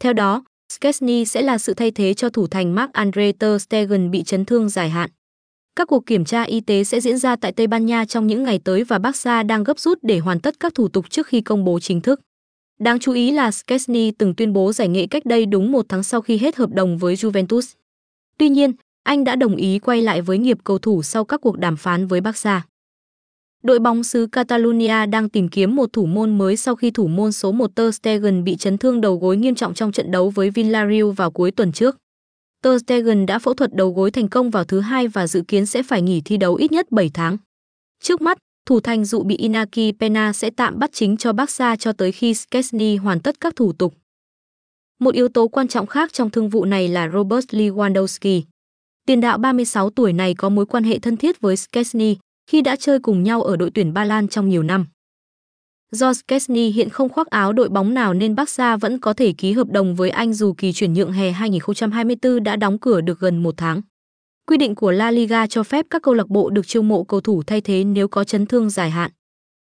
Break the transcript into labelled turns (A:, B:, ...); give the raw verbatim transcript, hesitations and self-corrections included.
A: Theo đó, Szczęsny sẽ là sự thay thế cho thủ thành Marc-Andre ter Stegen bị chấn thương dài hạn. Các cuộc kiểm tra y tế sẽ diễn ra tại Tây Ban Nha trong những ngày tới và Barca đang gấp rút để hoàn tất các thủ tục trước khi công bố chính thức. Đáng chú ý là Szczęsny từng tuyên bố giải nghệ cách đây đúng một tháng sau khi hết hợp đồng với Juventus. Tuy nhiên, anh đã đồng ý quay lại với nghiệp cầu thủ sau các cuộc đàm phán với Barca. Đội bóng xứ Catalonia đang tìm kiếm một thủ môn mới sau khi thủ môn số một ter Stegen bị chấn thương đầu gối nghiêm trọng trong trận đấu với Villarreal vào cuối tuần trước. Ter Stegen đã phẫu thuật đầu gối thành công vào thứ Hai và dự kiến sẽ phải nghỉ thi đấu ít nhất bảy tháng. Trước mắt, thủ thành dụ bị Inaki Pena sẽ tạm bắt chính cho Barca cho tới khi Szczęsny hoàn tất các thủ tục. Một yếu tố quan trọng khác trong thương vụ này là Robert Lewandowski. Tiền đạo ba mươi sáu tuổi này có mối quan hệ thân thiết với Szczęsny khi đã chơi cùng nhau ở đội tuyển Ba Lan trong nhiều năm. Do Szczęsny hiện không khoác áo đội bóng nào nên Barca vẫn có thể ký hợp đồng với anh dù kỳ chuyển nhượng hè hai không hai tư đã đóng cửa được gần một tháng. Quy định của La Liga cho phép các câu lạc bộ được chiêu mộ cầu thủ thay thế nếu có chấn thương dài hạn.